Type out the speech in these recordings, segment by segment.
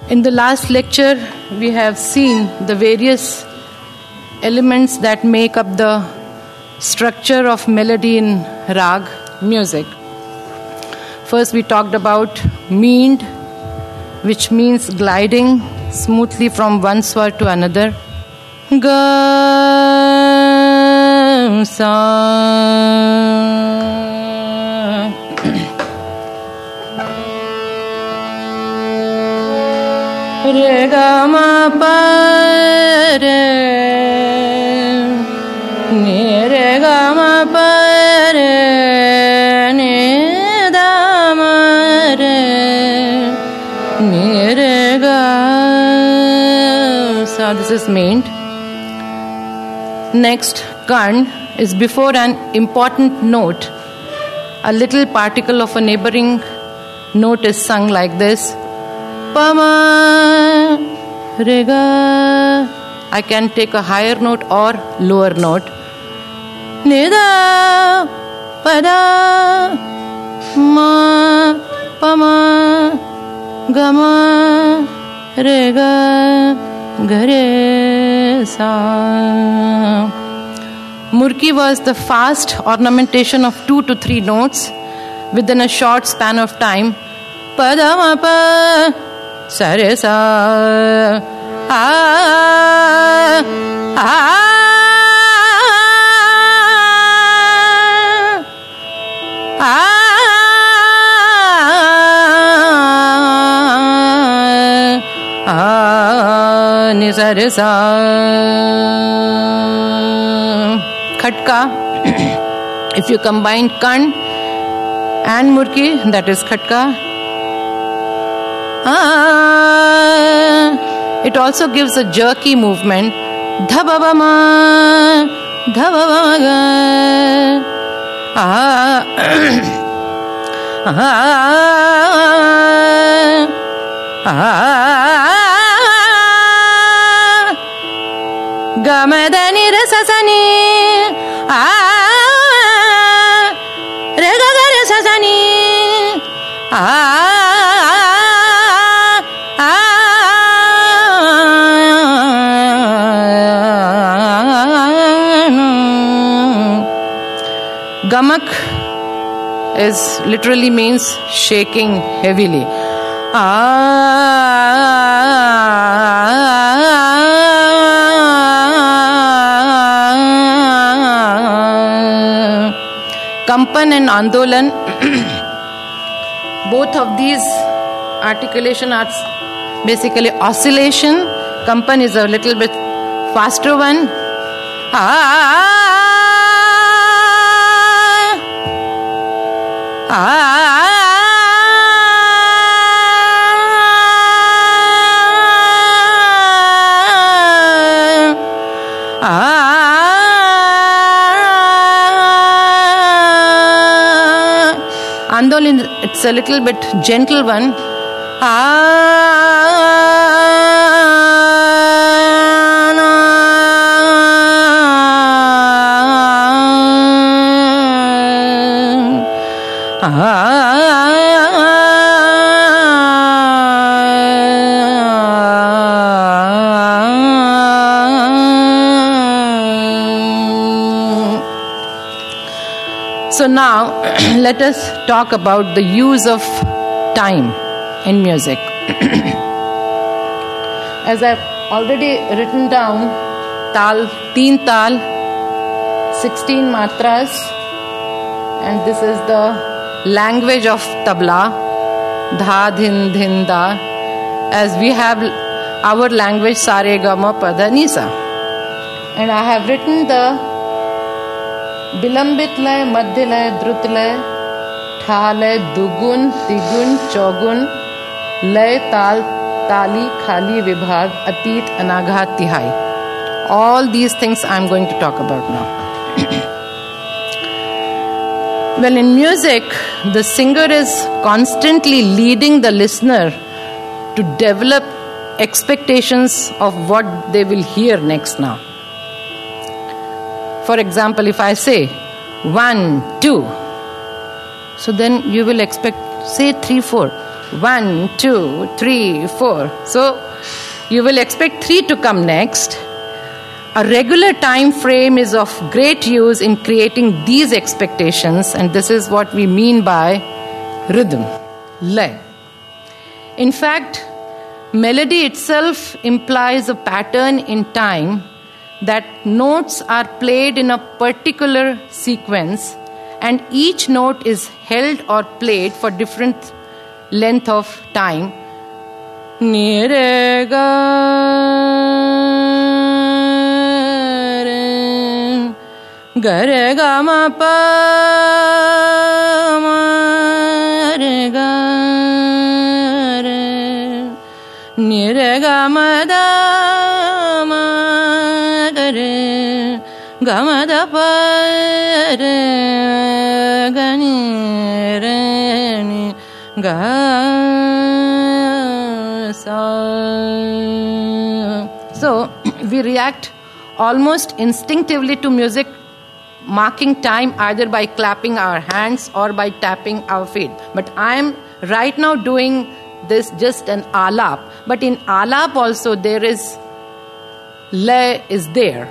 In the last lecture, we have seen the various elements that make up the structure of melody in rag music. First, we talked about meend, which means gliding smoothly from one swar to another. Ga, sa, re, ga, ma, pa, re, ni, re, ga, ma, pa, re, ni, da, ma, re, ni, re, ga. So this is meend. Next, Karn is before an important note. A little particle of a neighboring note is sung like this. Pama, rega. I can take a higher note or lower note. Nida, pada, ma, pama, gama, rega, gare, sa. Murki was the fast ornamentation of 2 to 3 notes within a short span of time. Pada, ma, pa, sa, re, sa, ah, ah. Nizarisa. Khatka. If you combine Kan and Murki, that is Khatka. It also gives a jerky movement. Dhababama, dhababama. Gamadani rasasani, rega rasasani, Gamak is literally means shaking heavily. Kampan and Andolan, both of these articulation are basically oscillation. Kampan is a little bit faster one. Andolin, it's a little bit gentle one. So now, let us talk about the use of time in music. As I've already written down, tal, 3 tal, 16 matras, and this is the language of tabla, dha, dhin, dhin, da, as we have our language sare, gama, pada, nisa. And I have written the Bilambit lay, madhya lay, drut lay, tha lay, dugun, tigun, chogun, lay, tal, tali, khali, vibhag, atit, anaghat, tihai. All these things I am going to talk about now. Well, in music, the singer is constantly leading the listener to develop expectations of what they will hear next now. For example, if I say 1, 2, so then you will expect, say 3, 4. 1, 2, 3, 4. So you will expect 3 to come next. A regular time frame is of great use in creating these expectations, and this is what we mean by rhythm, lay. In fact, melody itself implies a pattern in time that notes are played in a particular sequence, and each note is held or played for different length of time. Ni re ga re ga re ga ma pa ma re ga re ni re ga ma da ma ga re ga ma da pa re ga ni re ni ga sa. So we react almost instinctively to music marking time either by clapping our hands or by tapping our feet. But I am right now doing this just an alap. But in alap also there is lay is there.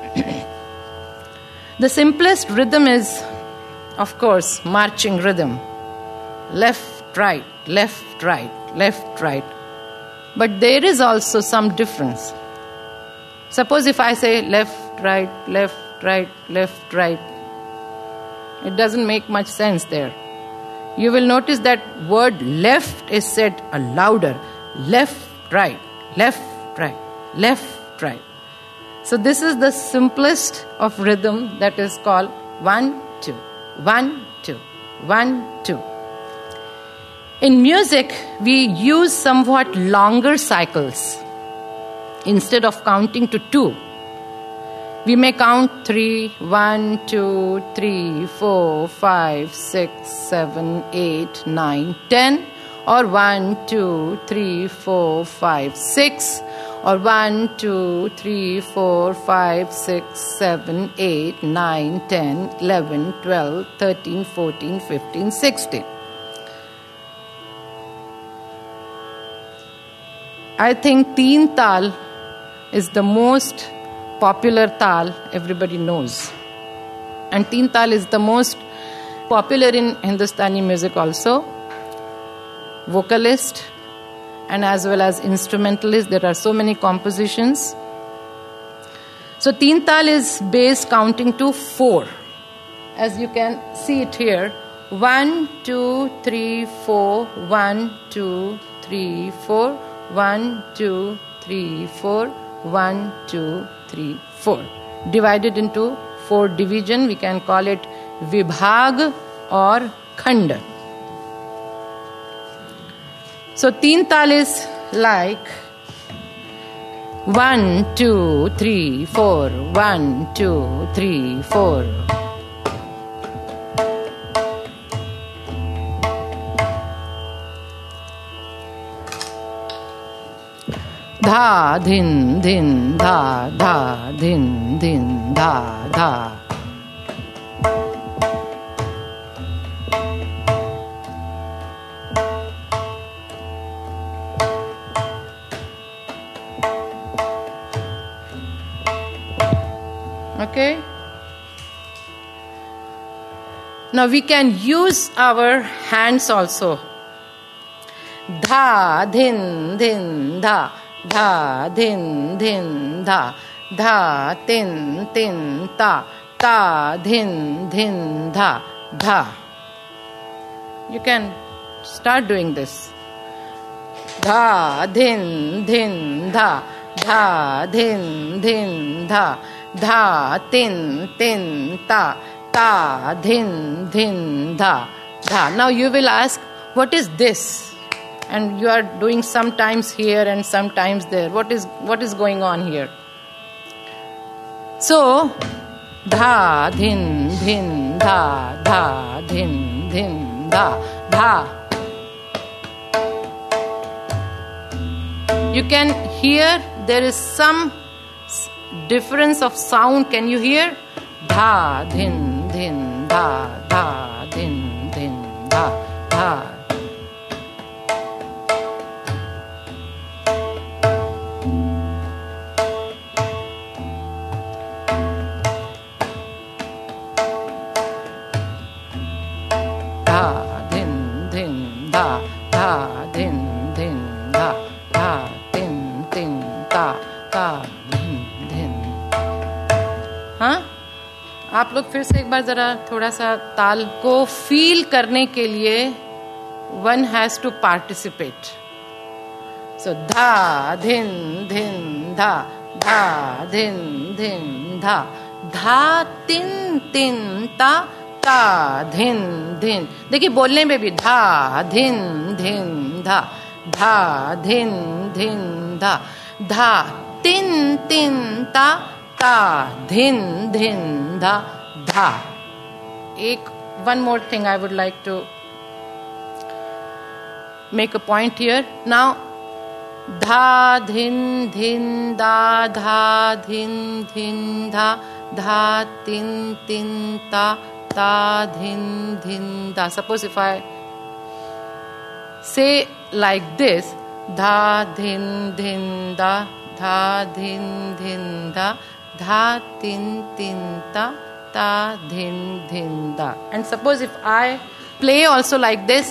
The simplest rhythm is, of course, marching rhythm. Left, right, left, right, left, right. But there is also some difference. Suppose if I say left, right, left, right, left, right, it doesn't make much sense there. You will notice that word left is said a louder. Left, right, left, right, left, right. So this is the simplest of rhythm, that is called 1, 2, 1, 2, 1, 2. In music, we use somewhat longer cycles. Instead of counting to 2, we may count 3, 1, 2, 3, 4, 5, 6, 7, 8, 9, 10, or 1, 2, 3, 4, 5, 6, or 1, 2, 3, 4, 5, 6, 7, 8, 9, 10, 11, 12, 13, 14, 15, 16. I think Teen Tal is the most popular tal everybody knows. And Teen Tal is the most popular in Hindustani music also. Vocalist and as well as instrumentalist. There are so many compositions. So Teen Tal is based counting to 4. As you can see it here. 1, 2, 3, 4, 1, 2, 3, 4, 1, 2, 3, 4, 1, 2, 3, 4. Divided into 4 division, we can call it Vibhag or Khand. So Teen Tal is like 1, 2, 3, 4, 1, 2, 3, 4. Dha, dhin, dhin, dha, dha, dhin, dhin, dha, dha. Okay? Now we can use our hands also. Dha, dhin, dhin, dha. Dha, dhin, dhin, dha. Dha, tin, tin, ta. Ta, dhin, dhin, dha. Dha. You can start doing this. Dha, dhin, dhin, dha. Dha, dhin, dhin, dha. Dha, tin, tin, ta. Ta, dhin, dhin, dha. Dha. Now you will ask, what is this? And you are doing sometimes here and sometimes there. What is going on here? So, dha, dhin, dhin, dha, dha, dhin, dhin, dha, dha. You can hear there is some difference of sound. Can you hear? Dha, dhin, dhin, dha, dha, dhin, dhin, dha, dha. ता धिन धिन। हाँ, आप लोग फिर से एक बार जरा थोड़ा सा ताल को फील करने के लिए one has to participate. So dha dhin dhin dha dha dhin dhin dha dha tin tin ta ta dhin dhin। देखिए बोलने में भी धा धिन धिन धा धा धिन धिन धा धा तिन तिन ता ता धिन धिन धा धा। एक one more thing I would like to make a point here now. Dha dhin dhin da dha dhin dhin dha dha tin tin ta ta dhin dhin da. Suppose if I say like this, dha dhin dhin da dha dhin dhin da dha tin tin ta ta dhin dhin da. And suppose if I play also like this,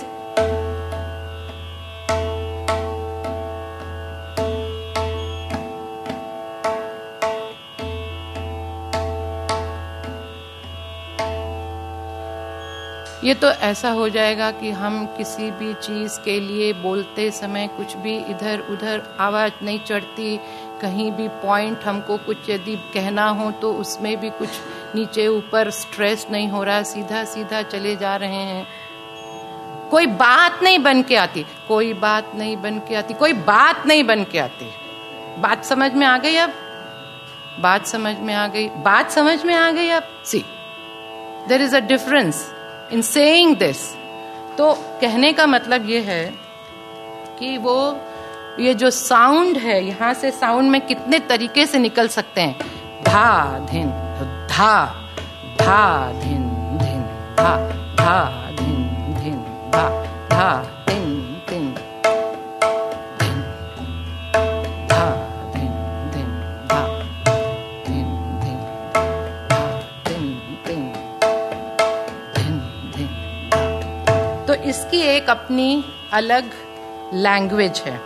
ये तो ऐसा हो जाएगा कि हम किसी भी चीज़ के लिए बोलते समय कुछ भी इधर उधर आवाज़ नहीं चढ़ती, कहीं भी पॉइंट हमको कुछ यदि कहना हो तो उसमें भी कुछ नीचे ऊपर स्ट्रेस नहीं हो रहा, सीधा सीधा चले जा रहे हैं। कोई बात नहीं बन के आती, कोई बात नहीं बन के आती, कोई बात नहीं बन के आती। बात समझ में आ गई अब? बात समझ में आ गई? बात समझ में आ गई अब? See, there is a difference in saying this. तो कहने का मतलब ये है कि वो ये जो साउंड है, यहाँ से साउंड में कितने तरीके से निकल सकते हैं। धा धिन धा धा धिन धिन धा धा धिन धिन धा धा तिन तिन धिन धा धिन धिन धा धिन धिन धा तिन तिन धिन धिन धा। तो इसकी एक अपनी अलग लैंग्वेज है।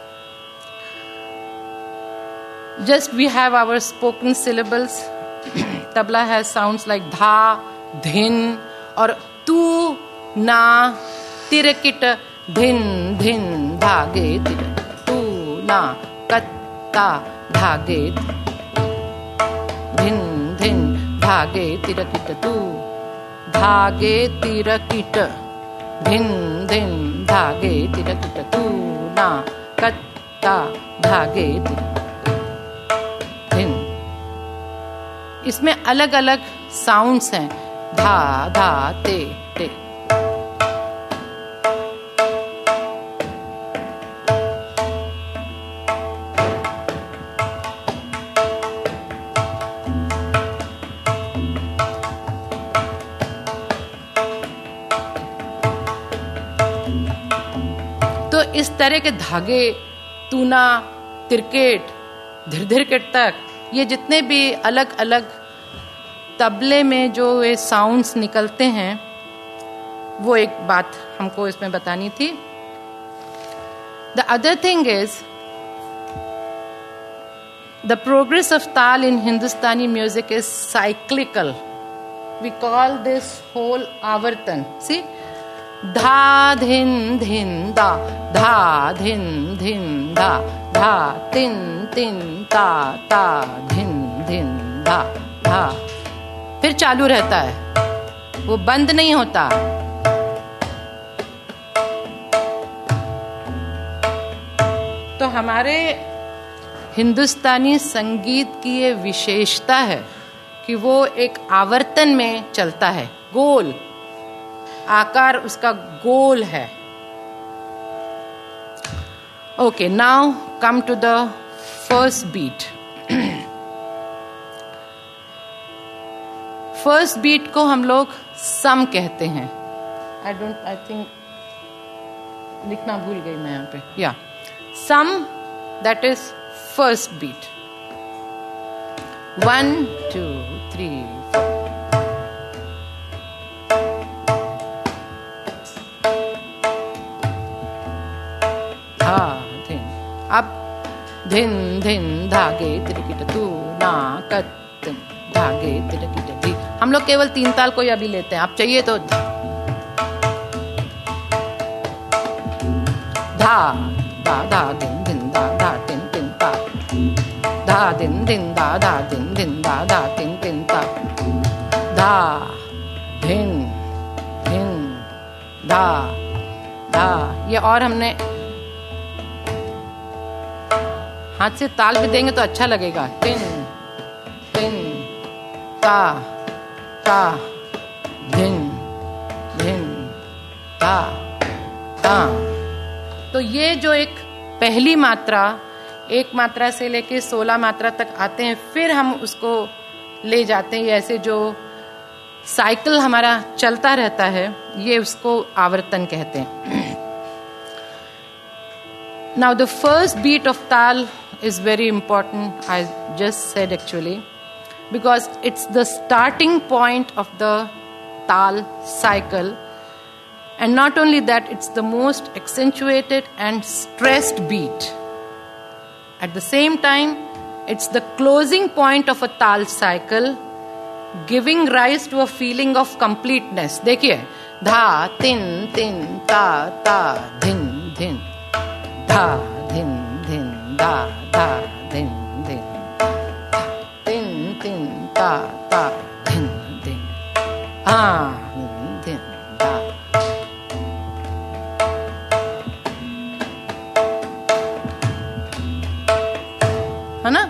Just we have our spoken syllables. Tabla has sounds like dha, dhin, or tu, na, tirakit, dhin, dhin, dhage, tir, tu, na, kat, ta, dhage, dhin, dhin, dhage, tirakit, tu, dhage, tirakit, dhin, dhin, dhage, tirakit, tu, na, kat, ta, dhage, tir। इसमें अलग अलग sounds हैं, धा धा ते ते। तो इस तरह के धागे, तूना, तिरकेट, धीर धीर केट तक, ये जितने भी अलग अलग तबले में जो ये साउंड्स निकलते हैं, वो एक बात हमको इसमें बतानी थी। The other thing is the progress of taal in Hindustani music is cyclical. We call this whole avartan. See, धा धिन धिन दा धा धिन धिन धा धा तिन तिन ता ता धिन धिन धा धा। फिर चालू रहता है, वो बंद नहीं होता। तो हमारे हिंदुस्तानी संगीत की ये विशेषता है कि वो एक आवर्तन में चलता है, गोल आकार उसका गोल है। Okay, now come to the first beat. First beat को हम लोग सम कहते हैं। आई थिंक लिखना भूल गई मैं यहाँ पे। या sam, that is first beat. 1 2 3 4। अब धिन धिन धागे तिरकिट तू ना कत धागे तिरकिट धी। हम लोग केवल 3 ताल को अभी लेते हैं, आप चाहिए तो धा धा धा दिन दिन धा धा तिन तिन ता धा दिन दिन धा धा दिन दिन धा धा तिन तिन ता धा धिन धिन धा धा। ये और हमने हाथ से ताल भी देंगे तो अच्छा लगेगा। तिन तिन ता ता धिन धिन ता ता। तो ये जो एक पहली मात्रा, एक मात्रा से लेके 16 मात्रा तक आते हैं, फिर हम उसको ले जाते हैं। ऐसे जो साइकिल हमारा चलता रहता है, ये उसको आवर्तन कहते हैं। Now the first beat of tal is very important, I just said actually, because it's the starting point of the tal cycle. And not only that, it's the most accentuated and stressed beat. At the same time, it's the closing point of a tal cycle, giving rise to a feeling of completeness. देखिए, धा तिन तिन ता ता धिन धिन धा धिन धिन धा धा धिन धिन तिन तिन ता ता धिन धिन धिन धा। है ना?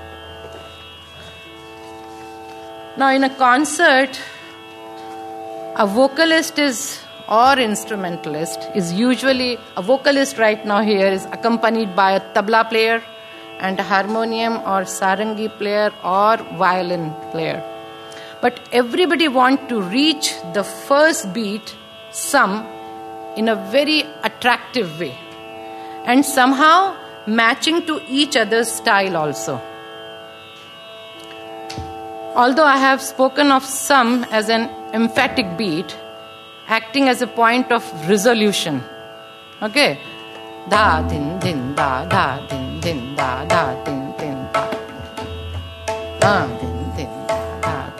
Now in a concert, a vocalist or instrumentalist is usually, a vocalist right now here is accompanied by a tabla player and a harmonium or sarangi player or violin player. But everybody wants to reach the first beat, some, in a very attractive way, and somehow matching to each other's style also. Although I have spoken of some as an emphatic beat, acting as a point of resolution. Okay? Da din din da da din din da da din din da da din din da da.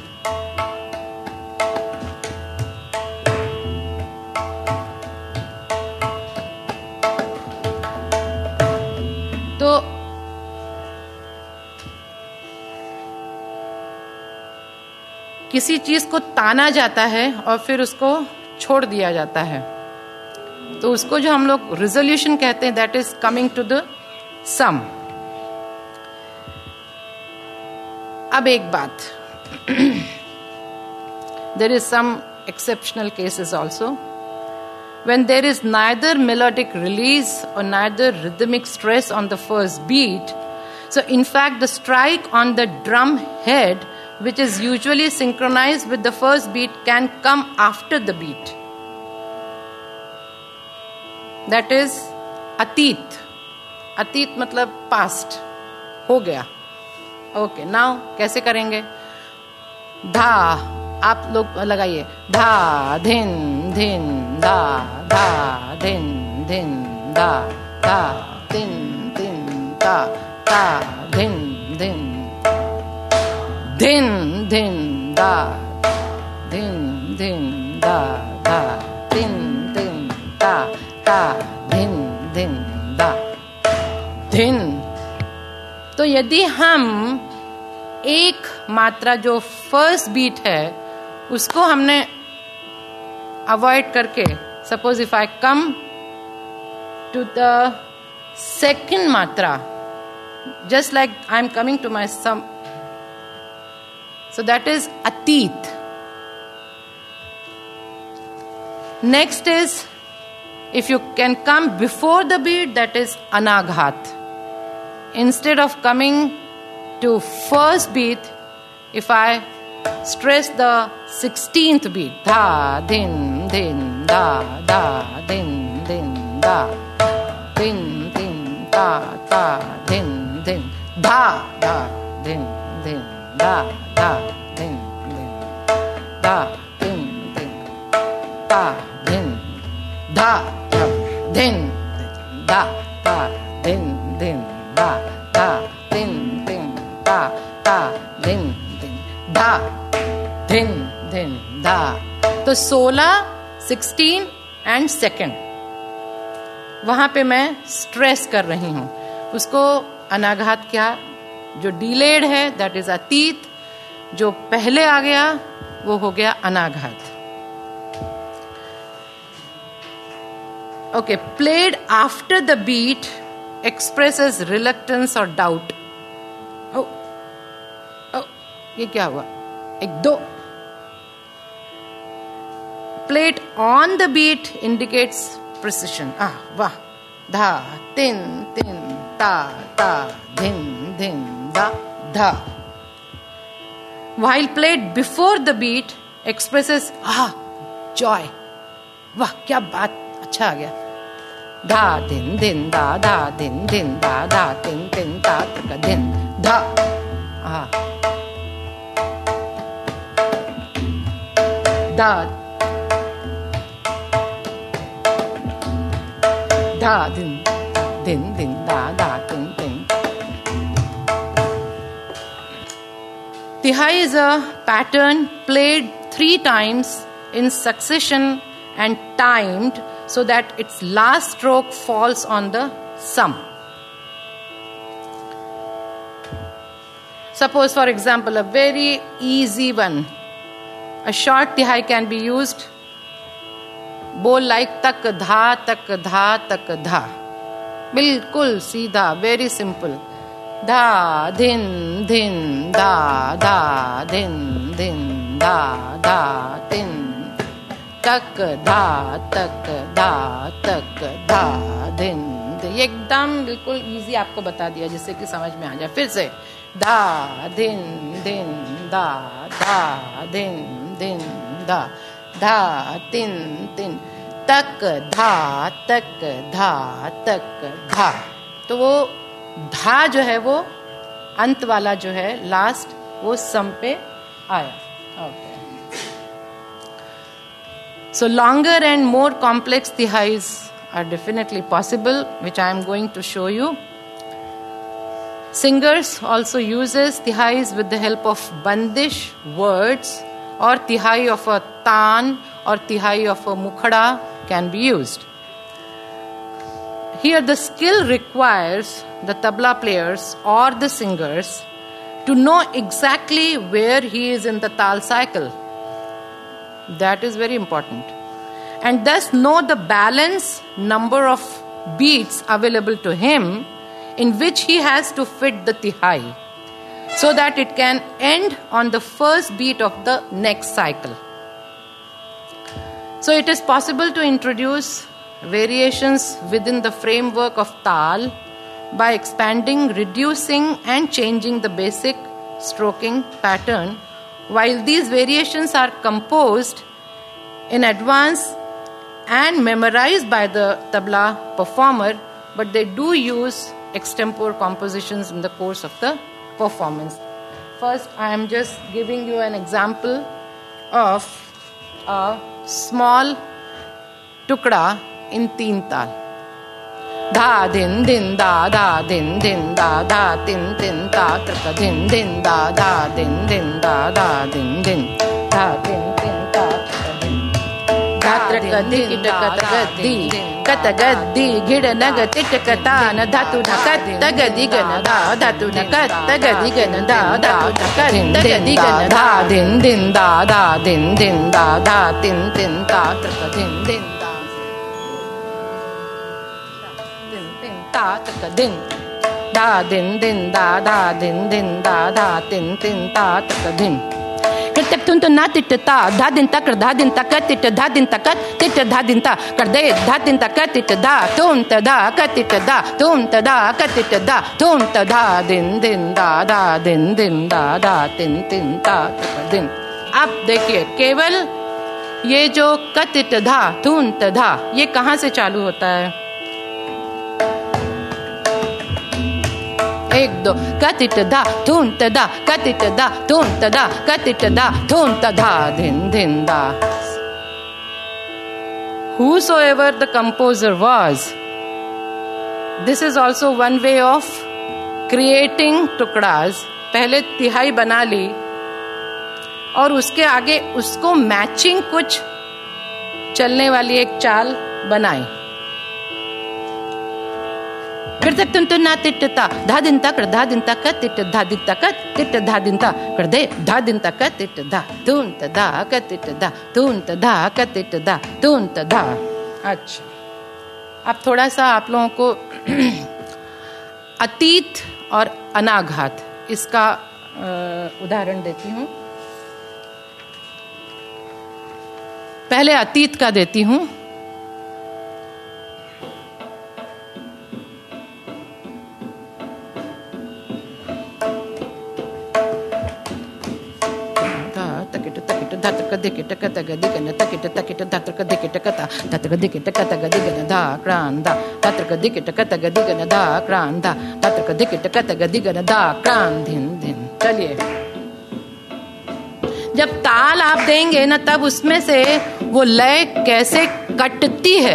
तो किसी चीज को ताना जाता है और फिर उसको छोड़ दिया जाता है, तो उसको जो हम लोग रिजोल्यूशन कहते हैं, that is coming to the sam. अब एक बात, there is some exceptional cases also when there is neither melodic release or neither rhythmic stress on the first beat. So in fact the strike on the drum head, which is usually synchronized with the first beat, can come after the beat. That is atit. Atit मतलब past, हो गया. Okay, now कैसे करेंगे? धा, आप लोग लगाइए, धा धिन धिन धा धा धिन धिन धा धा धिन धिन धा धा धिन धिन धिन धिन धा धिन धिन धा धा धिन धिन धा धा धिन धिन धा धिन। तो यदि हम एक मात्रा जो फर्स्ट बीट है उसको हमने अवॉइड करके, suppose if I come to the second matra, just like I am coming to my sam, so that is atit. Next is if you can come before the beat, that is anaghat. Instead of coming to first beat, if I stress the 16th beat, dha din din da da din din da din din da da din din da da din din da da din din da din din da din da din da da din din धा धा दिन दिन धा धा दिन दिन धा दिन दिन धा. तो 16, 16 एंड सेकेंड वहां पे मैं स्ट्रेस कर रही हूं. उसको अनाघात क्या, जो डिलेड है दैट इज अतीत, जो पहले आ गया वो हो गया अनाघात. Okay, played after the beat expresses reluctance or doubt. Oh, oh, ये क्या हुआ? एक दो. Played on the beat indicates precision. वाह. धा तिन तिन ता ता धिन धिन दा धा. While played before the beat expresses joy. वाह क्या बात, अच्छा आ गया. धा दिन दिन दा धा दिन दिन दा धा तिन तिन ता तक दिन धा. धा धा दिन दिन दिन दा धा तिन तिन. Tihai is a pattern played 3 times in succession and timed so that its last stroke falls on the sum. Suppose, for example, a very easy one. A short tihai can be used. Bol like tak dha tak dha tak dha. Bilkul seedha, very simple. Dha din din da da din din da da din. तक धा तक धा तक धा दिन. ये एकदम बिल्कुल इजी आपको बता दिया जिससे कि समझ में आ जाए. फिर से धा दिन दिन दा धा दिन दिन दा धा तिन तिन तक धा तक धा तक धा. तो वो धा जो है वो अंत वाला जो है लास्ट वो सम पे आया. Okay. So longer and more complex tihais are definitely possible, which I am going to show you. Singers also uses tihais with the help of bandish words, or tihai of a taan or tihai of a mukhada can be used. Here the skill requires the tabla players or the singers to know exactly where he is in the tal cycle. That is very important. And thus know the balance number of beats available to him in which he has to fit the tihai so that it can end on the first beat of the next cycle. So it is possible to introduce variations within the framework of tal by expanding, reducing and changing the basic stroking pattern. While these variations are composed in advance and memorized by the tabla performer, but they do use extempore compositions in the course of the performance. First, I am just giving you an example of a small tukda in 3 tal. Dha din din da da din din da da tin tin ta traka din din da da din din da da din din da din tin ta traka din da traka di kitakagaddi katagaddi gidanag titakata na dhatu dhakat tagadi ganada dhatu dhakat tagadi ganada dhatu dhakat tagadi ganada din din da da din din da da tin tin ta traka din din ta tak din da din din da da din din da da tin tin ta tak din. Kitak tun tun na tit ta da din ta kar da din ta kat tit da din ta kat tit da din ta kar de da din ta kat tit da tun ta da kat tit da tun ta da kat tit da tun ta da din din da da din din da da tin tin ta tak din. अब देखिए केवल ये जो कत tit धा tun ta da ये कहाँ से चालू होता है? 1 2 katit da tun ta da katit da tun ta da katit da tun ta da din din da. Whosoever the composer was, this is also one way of creating टुकड़ास, पहले तिहाई बना ली और उसके आगे उसको मैचिंग कुछ चलने वाली एक चाल बनाई। फिर तक तुम तो ना तिटता धा दिन तक धा दिन तक तिट धा दिन तक तिट धा दिन तक कर दे धा दिन तक तिट धा तुम धा तिट धा तुम धा तिट धा तुम धा। अच्छा, अब थोड़ा सा आप लोगों को अतीत और अनाघात इसका उदाहरण देती हूँ। पहले अतीत का देती हूँ। चलिए, जब ताल आप देंगे ना तब उसमें से वो लय कैसे कटती है।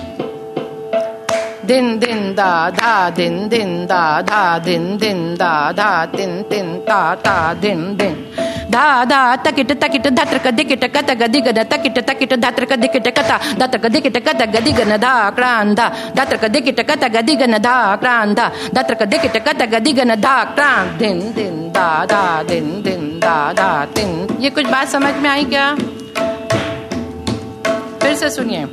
दिन दिन दा धा दिन दिन दा धा दिन दिन दा धा तिन तिन ता ता दिन दिन धा धा तकिट तकिट धात्र कदिकिट कत गदिगन तकिट तकिट धात्र कदिकिट कता धात्र कदिकिट कत गदिगन धा क्रांधा धात्र कदिकिट कत गदिगन धा क्रांधा धात्र कदिकिट कत गदिगन धा क्रांध दिन दिन दा धा दिन दिन दा धा तिन। ये कुछ बात समझ में आई क्या? फिर से सुनिए।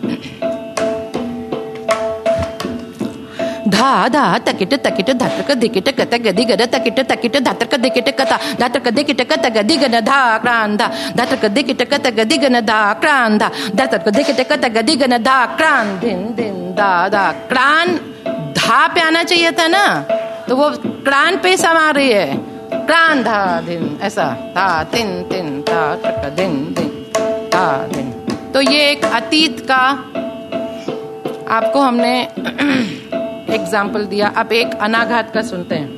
धा धा तकिट तकिट धात्र कदिकिट कत गदिगन तकिट तकिट धात्र कदिकिट कता धात्र कदिकिट कत गदिगन धा क्रांधा धात्र कदिकिट कत गदिगन धा क्रांधा धात्र कदिकिट कत गदिगन धा क्रांध दिन दिन दा धा। क्रान धा पे आना चाहिए था ना, तो वो क्रान पे समा रही है। क्रान धा दिन, ऐसा धा तिन तिन धा तक दिन दिन धा दिन। तो ये एक अतीत का आपको हमने एग्जाम्पल दिया। अब एक अनाघात का सुनते हैं।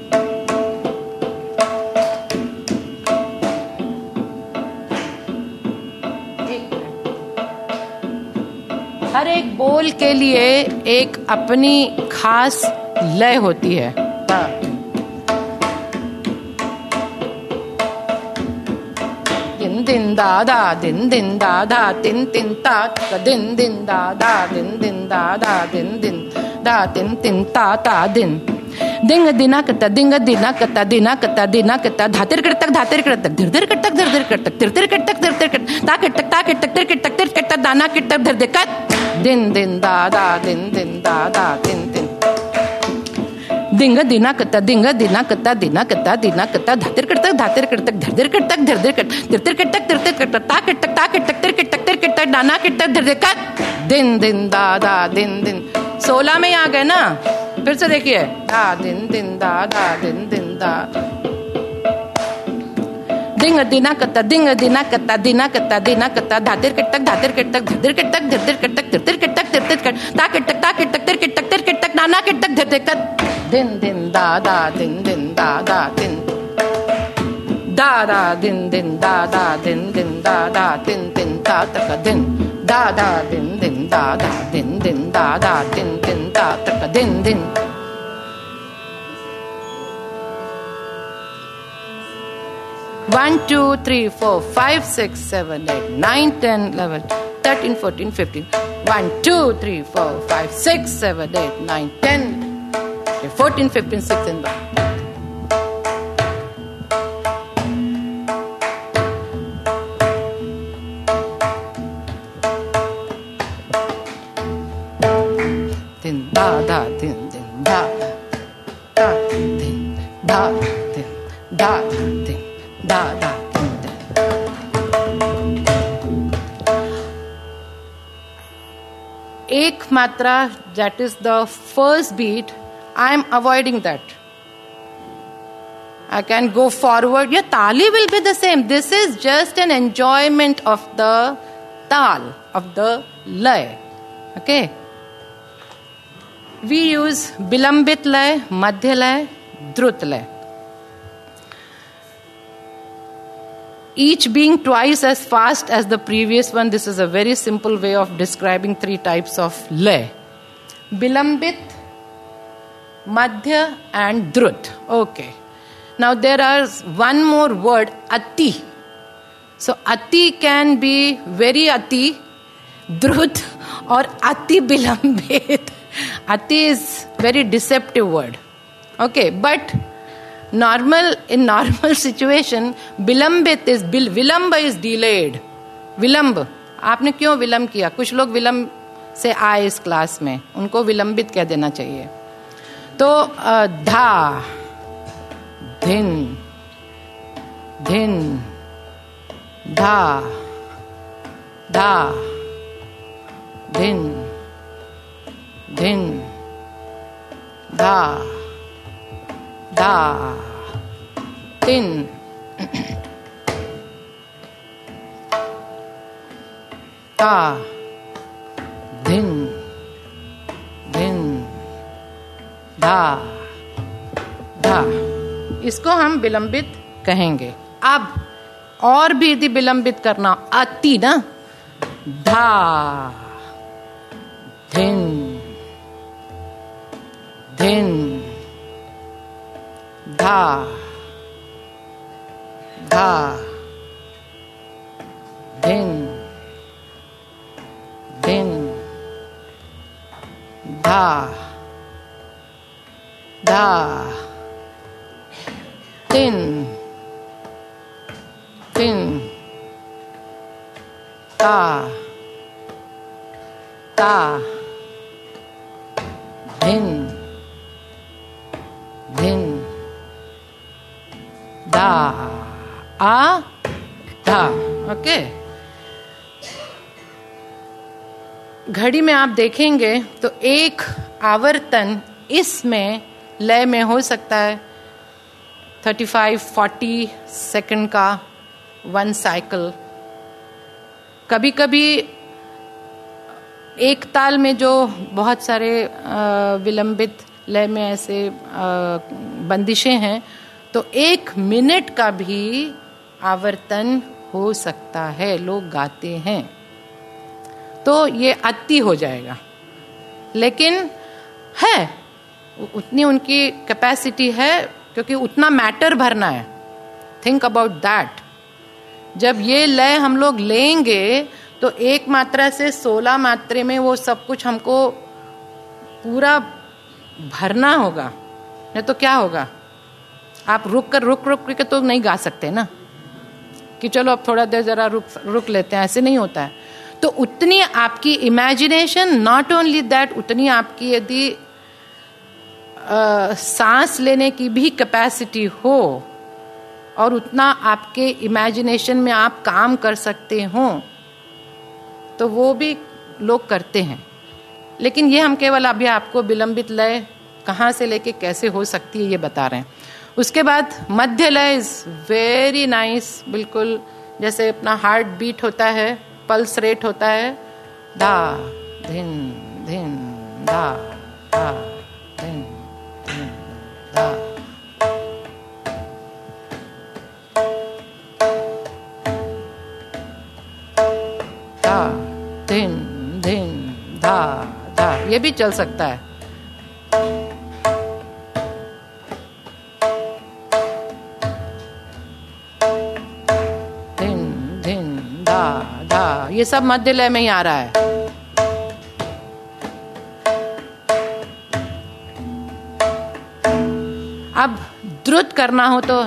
हर एक बोल के लिए एक अपनी खास लय होती है। दिन दिन दा दा दिन दिन दा दा तिन तिन ता दिन दिन दा दा दिन दिन दा दा दिन दिन दा तिन तिन ता ता दिन दिंग दिना कता दिंग दिना कता दिना कता दिना कता धातिर करतक धातिर करतक धीर धीर करतक धीर धीर करतक तिर तिर करतक तिर तिर करतक ता करतक ता करतक तिर करतक तिर करतक दाना करतक धीर धीर कत दिन दिन दा दा दिन दिन दा दा तिन तिन दिंग दिना कता दिंग दिना कता दिना कता दिना कता धातिर करतक धातिर करतक धीर धीर करतक धीर धीर करतक तिर तिर करतक तिर तिर करतक ता करतक तिर करतक दाना करतक धीर धीर कत दिन दिन दा दा दिन दिन। 16 में आ गए ना, फिर से देखिए। दा दिन दिन दा दा दिन दिन दा दिंग दिना कता दिंग दिना कता दिना कता दिना कता धातिर कटक धातिर कटक धीर कटक धीर कटक तिर कटक तिर कट ता कटक तिर कटक नाना कटक धीर कट दिन दिन दा दा दिन दिन दा दा दिन दा दा दिन दिन दा दा दिन दिन दा दा तिन तिन ता तक दिन दा दा दिन दिन दा दा दिन दिन दा दा तिन तिन ता तक दिन दिन। One, 2, 3, 4, 5, 6, 7, 8, 9, 10, 11, 13, 14, 15. 1, 2, 3, 4, 5, 6, 7, 8, 9, 10, 14, 15, 16. Din da da din din da da din da din da din da da din din. Ek matra, that is the first beat, I am avoiding that. I can go forward. Your tali will be the same. This is just an enjoyment of the tal, of the lay. Okay. We use bilambit lay, madhya lay, drut lay. Each being twice as fast as the previous one. This is a very simple way of describing three types of lay. Bilambit madhya and drut. Okay. Now there is one more word, ati. So ati can be very ati, drut, or ati bilambit. Ati is very deceptive word. Okay, but in normal situation, bilambit is vilamba is delayed. विलंब, आपने क्यों विलंब किया? कुछ लोग विलंब से आए इस क्लास में, उनको विलंबित कह देना चाहिए. तो धा, धिन, धिन, धा, धा, धिन, धिन, धा, धा, तिन, ता, धिन, धिन, धा, धा. इसको हम विलंबित कहेंगे. अब और भी यदि विलंबित करना, अति ना, धा, धिन, धिन, धा, धा, धिन, धिन, धा, धा, तिन, तिन, ता, ता, धिन, धिन, धा, आ, धा. ओके. घड़ी में आप देखेंगे तो एक आवर्तन इसमें लय में हो सकता है 35-40 सेकंड का वन साइकिल. कभी कभी एक ताल में जो बहुत सारे विलंबित लय में ऐसे बंदिशें हैं, तो 1 मिनट का भी आवर्तन हो सकता है, लोग गाते हैं. तो ये अति हो जाएगा. लेकिन है, उतनी उनकी कैपेसिटी है, क्योंकि उतना मैटर भरना है. Think about that. जब ये लय हम लोग लेंगे तो एक मात्रा से 16 मात्रे में वो सब कुछ हमको पूरा भरना होगा. नहीं तो क्या होगा? आप रुक के तो नहीं गा सकते ना, कि चलो अब थोड़ा देर जरा रुक लेते हैं. ऐसे नहीं होता है. तो उतनी आपकी इमेजिनेशन, नॉट ओनली दैट, उतनी आपकी यदि सांस लेने की भी कैपेसिटी हो और उतना आपके इमेजिनेशन में आप काम कर सकते हो, तो वो भी लोग करते हैं. लेकिन ये हम केवल अभी आपको विलंबित लय कहाँ से लेके कैसे हो सकती है ये बता रहे हैं. उसके बाद मध्य लय इज वेरी नाइस. बिल्कुल जैसे अपना हार्ट बीट होता है, पल्स रेट होता है. धा, धिन, धिन, धा, धा, धिन, धिन, धा. धा, धिन, धिन, धा, धा. ये भी चल सकता है. ये सब मध्य लय में ही आ रहा है. अब द्रुत करना हो तो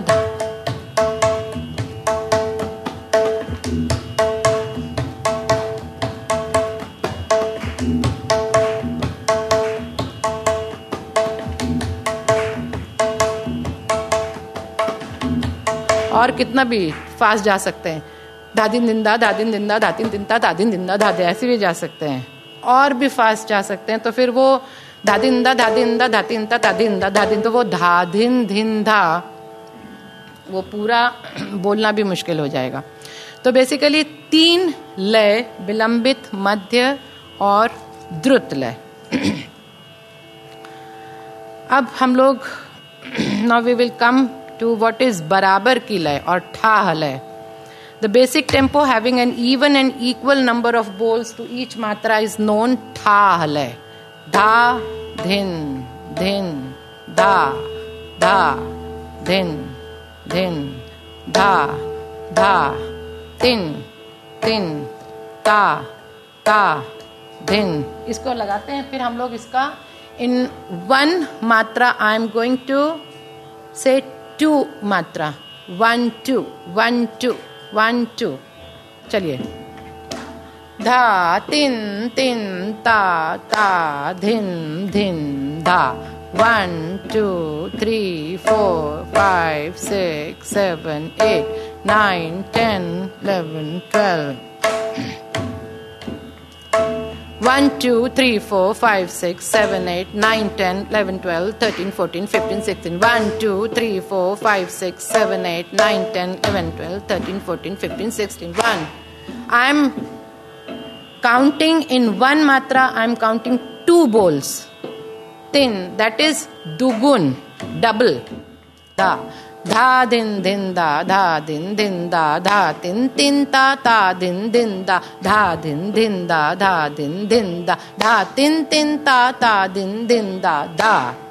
और कितना भी फास्ट जा सकते हैं. दादिन दिंदा, दादिन दिंदा, दादिन दिंदा, दादिन दिंदा, दादे, ऐसे भी जा सकते हैं. और भी फास्ट जा सकते हैं. तो फिर वो दादिंदा, दादिंदा, दादिंदा, दादिंदा, दादिन, तो वो धादिन धिन धा, वो पूरा बोलना भी मुश्किल हो जाएगा. तो बेसिकली 3 लय, विलंबित, मध्य और द्रुत लय. अब हम लोग now we will come to what is बराबर की लय और ठा लय. The basic tempo having an even and equal number of bowls to each matra is known tha lay. Dha, dhin, dhin, धा धा धिन धिन धा धा तिन तिन ता ता धिन। इसको लगाते हैं, फिर हम लोग इसका इन 1 मात्रा आई एम गोइंग टू से 2 मात्रा 1 2 1 2 1 2। चलिए, धा तिन तिन ता ता धिन धिन धा। 1 2 3 4 5 6 7 8 9 10 11 12। 1 2 3 4 5 6 7 8 9 10 11 12 13 14 15 16। 1 2 3 4 5 6 7 8 9 10 11 12 13 14 15 16। 1 I am counting in 1 matra, I am counting 2 bowls. Tin, that is dugun, double. Da dha din din da dha din din da dha tin tin ta ta din din da dha din din da dha din din da dha tin tin ta ta din din da da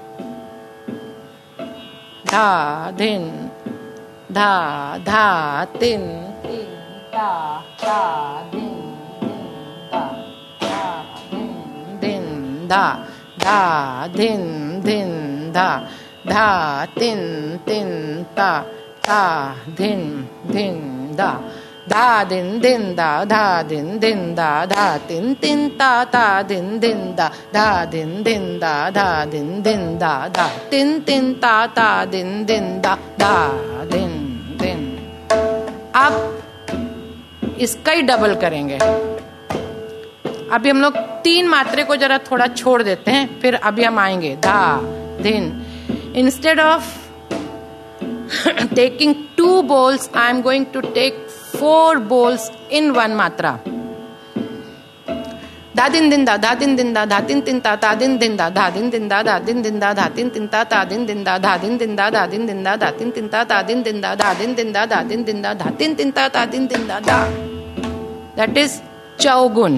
dha din dha dha tin tin ta ta din din da dha din din da dha din din da dha tin tin ta ta din din da dha din din da dha din din da dha tin tin ta ta din din da dha din din da dha din din da dha tin tin ta ta din din da dha din din। अब इसका ही double करेंगे। अभी हम लोग 3 मात्रे को जरा थोड़ा छोड़ देते हैं, फिर अभी हम आएंगे धा दिन। Instead of taking 2 bowls, I am going to take 4 bowls in 1 matra. Da din din da, da din din da, da tin tin ta, ta din din da, da din din da, da din din da, da tin tin ta, ta din din da, da din din da, da din din da, da tin tin ta, ta din din da, da din din da, da din din da, da tin tin ta, ta din din da, da. That is Chaugun.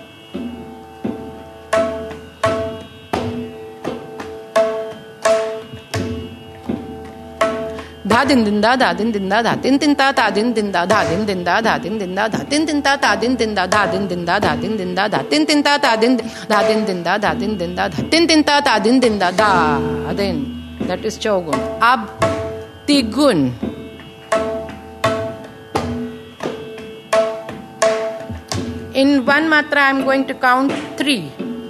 धा दिन दिन da da din din da da tin tin ta ta din din da da din din da da din din da da tin tin ta ta din din da da din din da da din din da da tin tin ta ta din da din din da da din din da da tin tin ta ta din din da da din। That is Chaugun. अब तिगुन। In 1 matra I am going to count 3.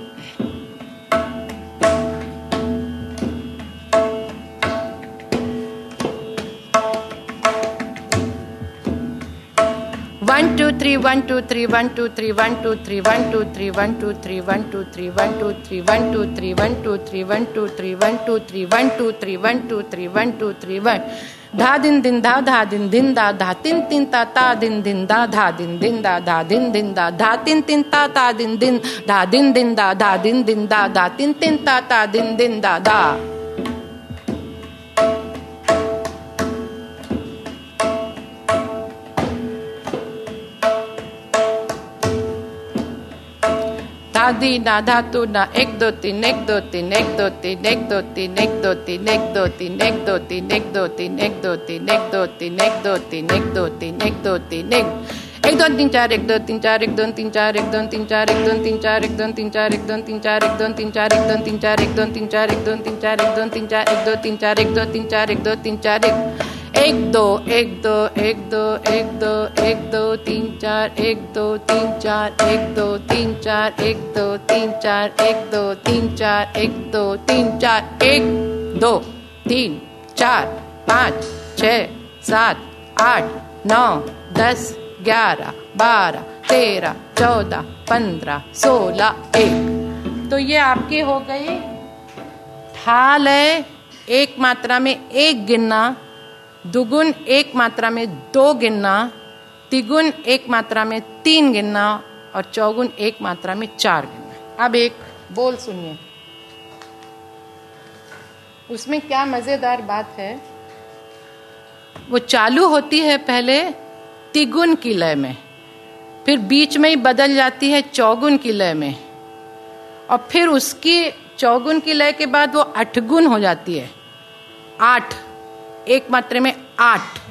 1 2 3 1 2 3 1 2 3 1 2 3 1 2 3 1 2 3 1 2 3 1 2 3 1 2 3 1 2 3 1 2 3 1 2 3 1 2 3 1 2 3 1 2 3 1। धा दिन दिन धा धा दिन दिन दा धा tin tin ta ta din din da धा din din da धा din din da धा tin tin ta ta din din धा din din da धा din din da धा tin tin ta ta din din da da। दी ना धातु ना 1 2 3 1 2 3 1 2 3 1 2 3 1 2 3 1 2 3 1 2 3 1 2 3 1 2 3 1 2 3 1 2 3 1 2 3 1 2 3 1 2 3 4 1 2 3 4 1 2 3 4 1 2 3 4 1 2 3 4 1 2 3 4 1 2 3 4 1 2 3 4 1 2 3 4 1 2 3 4 1 2 3 4 1 2 3 4 1 2 3 4 1 2 3 4 1 2 3 4 1 2 1 2 1 2 1 2 1 2 3 4 1 2 3 4 1 2 3 4 1 2 3 4 1 2 3 4 1 2 3 4 1 2 3 4 5 6 7 8 9 10 11 12 13 14 15 16 1। तो ये आपकी हो गई थाल है। 1 मात्रा में 1 गिनना, दुगुन 1 मात्रा में 2 गिनना, तिगुन 1 मात्रा में 3 गिनना और चौगुन 1 मात्रा में 4 गिनना। अब एक बोल सुनिए, उसमें क्या मजेदार बात है। वो चालू होती है पहले तिगुन की लय में, फिर बीच में ही बदल जाती है चौगुन की लय में, और फिर उसकी चौगुन की लय के बाद वो अठगुन हो जाती है, 8, एक मात्रे में 8,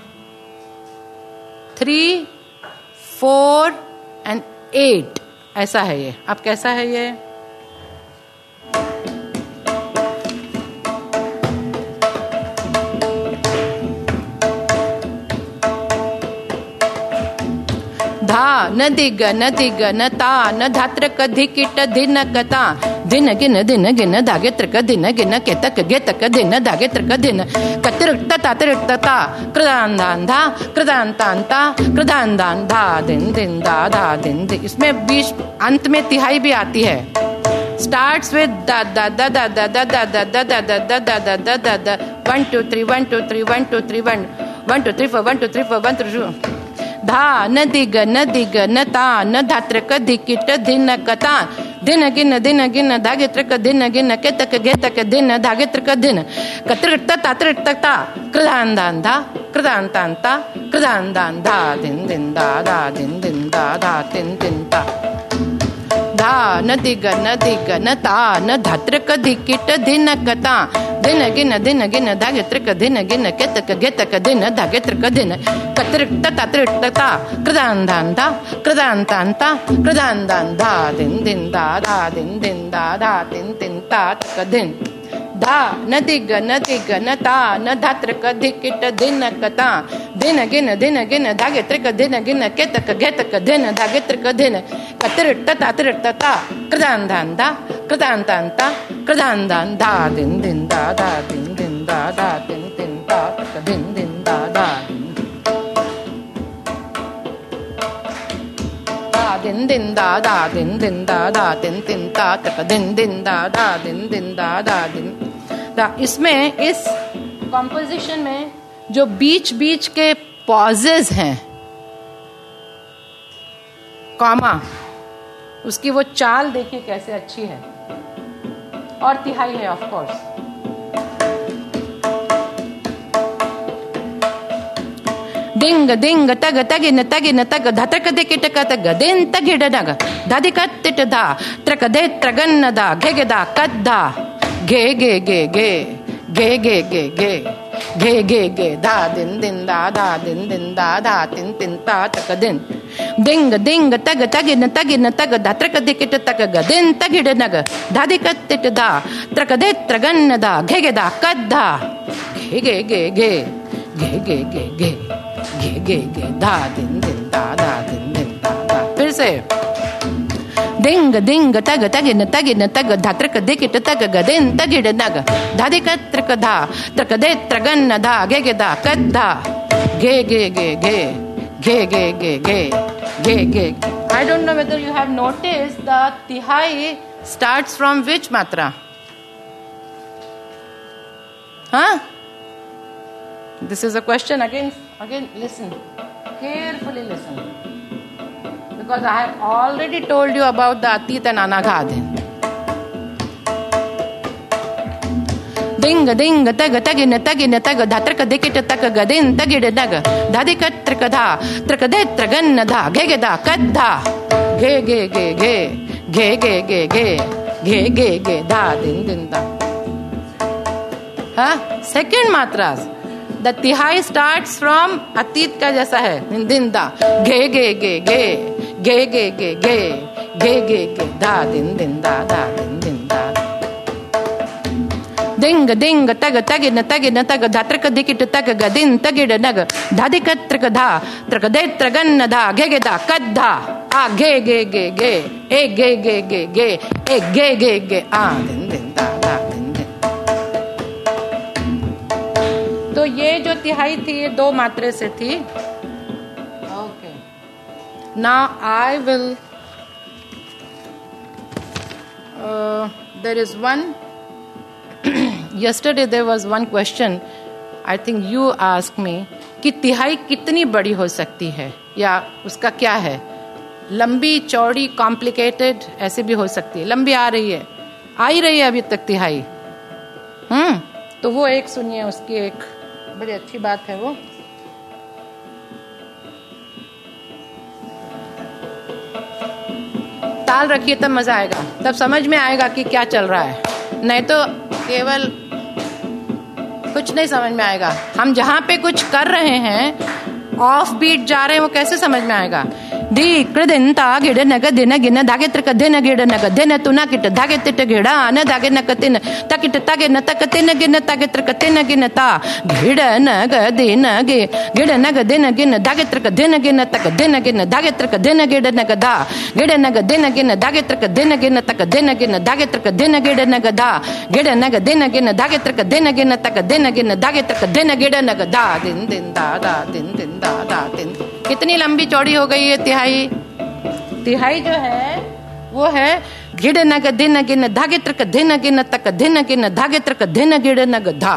3, 4 and 8, ऐसा है ये। अब कैसा है ये? धा न दिग न दिग न ता न धात्र कधि किट दिन कता दिन गिन धागे त्रक दिन गिन केतक गेतक दिन धागे त्रक दिन कतिरुक्ता तिरुक्ता कृदांधा कृदांतांता कृदांधा दिन दिन दा दा दिन दिन। इसमें बीच अंत में तिहाई भी आती है। Starts with da da da da da da da da da da da da da da da da 1 2 3 1 2 3 1 2 3 1 1 2 3 4 1 2 3 4 1 2 3 धा न दिग न ता न धात्र कधि किट दिन कता दिन गिन धागे त्रक दिन गिन केतक गेतक दिन धागे त्रक दिन कतिरुक्ता तिरुक्ता कृदांधा कृदांतांता कृदांधा दिन दिन दा दा दिन दिन दा दा दिन दिन ता धा न दिग न ता न धात्र कधि किट दिन कता दिन गिन धागे त्रक दिन गिन केतक गेतक दिन धागे त्रक दिन कतिरुक्ता तिरुक्ता कृदांधा कृदांतांता कृदांधा दिन दिन दा दा दिन दिन दा दा दिन दिन ता तक दिन धा न दिग न ता न धात्र कधि किट दिन कता दिन गिन धागे त्रक दिन गिन केतक गेतक दिन धागे त्रक दिन कतिरुक्ता तिरुक्ता कृदांधा कृदांतांता कृदांधा दिन दिन दा दा दिन दिन दा दा दिन दिन ता तक दिन दिन दा दा दिन दिन दा दा दिन दिन दा दा दिन दिन ता तक दिन दिन दा दा दिन दिन दा दा दिन। इसमें इस कॉम्पोजिशन में जो बीच बीच के पॉजेज हैं, कॉमा, उसकी वो चाल देखिए कैसे अच्छी है, और तिहाई है ऑफ कोर्स। दिंग दिंग तग तगिन तग धतक दे किटक तग दिन तगिड नग धादि कत्तिट धा त्रक दे त्रगन्न दा घेगे दा कद्दा गे गे गे गे गे गे गे गे गे गे गे धा दिन दिन दा धा दिन दिन दा धा तिन तिन ता तक दिन दिंग दिंग तग तगिन तग धत्रक दे किट तक दिन तगिड नग धादि कत्तिट धा त्रक दे त्रगन्न दा घेगे दा कद्दा गे गे गे गे गे गे गे गे गे गे गे धा दिन दिन दा धा दिन दिन दा धा। फिर से दिंग दिंग तग तगिन तग धात्रक दे किट तग दिन तगिड नग धादि कत्रक धा त्रक दे त्रगन्न धा गे दा कद्दा गे गे गे गे गे गे गे गे गे गे। I don't know whether you have noticed the tihai starts from which matra? Huh? This is a question. Again listen. Carefully listen. Because I have already told you about the Atit and Anaghad. Ding ding tag tagin tag dhatraka dikit tag gadin tagid nag dhadikat trikadha trikade tragan dha gegeda kadha ge ge ge ge ge ge ge ge ge ge ge dha din din da. Second matras. The tihai starts from Atit का जैसा है दिन दा गे गे गे गे गे गे गे गे गे गे गे दा दिन दिन दा दा दिन दिन दा दिंग दिंग तग तगिन तग धात्रक दिकिट तग दिन तगिड नग धादि कत्रक धा त्रक दे त्रगन्न धा घेगे दा कद्धा आ गे गे गे गे ए गे गे गे गे ए गे गे गे आ दिन दिन दा दा दिन दिन। तो ये जो तिहाई थी ये 2 मात्रे से थी। Okay, now I will there is one yesterday there was one question I think you asked me कि तिहाई कितनी बड़ी हो सकती है या उसका क्या है, लंबी चौड़ी कॉम्प्लिकेटेड ऐसे भी हो सकती है। लंबी आ ही रही है अभी तक तिहाई। तो वो एक सुनिए, उसकी एक बड़ी अच्छी बात है वो। ताल रखिए तब मजा आएगा, तब समझ में आएगा कि क्या चल रहा है। नहीं तो केवल कुछ नहीं समझ में आएगा। हम जहाँ पे कुछ कर रहे हैं, ऑफ बीट जा रहे हैं, वो कैसे समझ में आएगा? दी कृदिन ता गिड़ नग दिन गिन धागे त्रिक दिन गिड़ नग दिन तुना किट धागे तिट गिड़ा न धागे नक तिन तकिट तागे न तक तिन गिन तागे त्रिक तिन गिन ता गिड़ नग दिन गे गिड़ नग दिन गिन धागे त्रिक दिन गिन तक दिन गिन धागे त्रिक दिन गिड़ नग दा गिड़ नग दिन गिन धागे त्रिक दिन गिन तक दिन गिन धागे त्रिक दिन गिड़ नग दा गिड़ नग दिन गिन धागे त्रिक दिन गिन तक दिन गिन धागे त्रिक दिन गिड़ नग दा दिन दिन दा दा दिन दिन दा दा दिन। कितनी लंबी चौड़ी हो गई है तिहाई? तिहाई जो है वो है गिड़ नग दिन गिन धागे त्रिक दिन गिन तक दिन गिन धागे त्रिक दिन गिड़ नग धा।